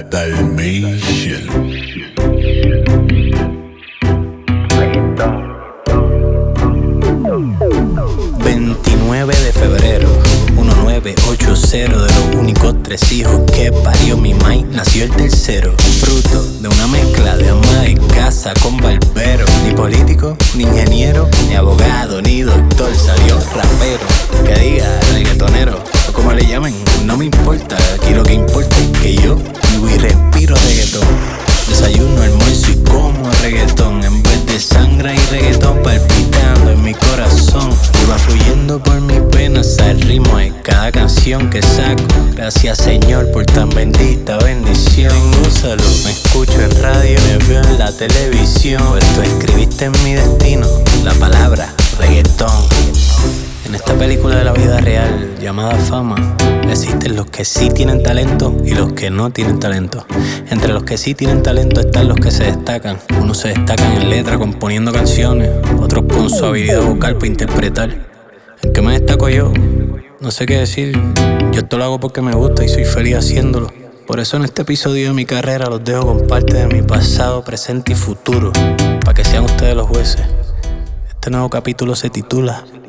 Dalmatian. 29 de febrero 1980, de los únicos 3 hijos que parió mi mai, nació el tercero. Fruto de una mezcla de ama de casa con barbero. Ni político, ni ingeniero, ni abogado, ni doctor. Salió rapero, que diga reggaetonero, o como le llamen, no me importa. Aquí lo que importa es que yo vivo y respiro reggaetón. Desayuno, almuerzo y como reggaetón. En vez de sangre y reggaetón palpitando en mi corazón. Y va fluyendo por mis venas al ritmo de cada canción que saco. Gracias Señor por tan bendita bendición. Tengo salud, me escucho en radio, me veo en la televisión. Pues tú escribiste en mi destino la palabra reggaetón. En esta película de la vida real llamada fama, existen los que sí tienen talento y los que no tienen talento. Entre los que sí tienen talento están los que se destacan. Unos se destacan en letra componiendo canciones, otros con su habilidad vocal para interpretar. ¿En qué me destaco yo? No sé qué decir. Yo esto lo hago porque me gusta y soy feliz haciéndolo. Por eso en este episodio de mi carrera los dejo con parte de mi pasado, presente y futuro, para que sean ustedes los jueces. Este nuevo capítulo se titula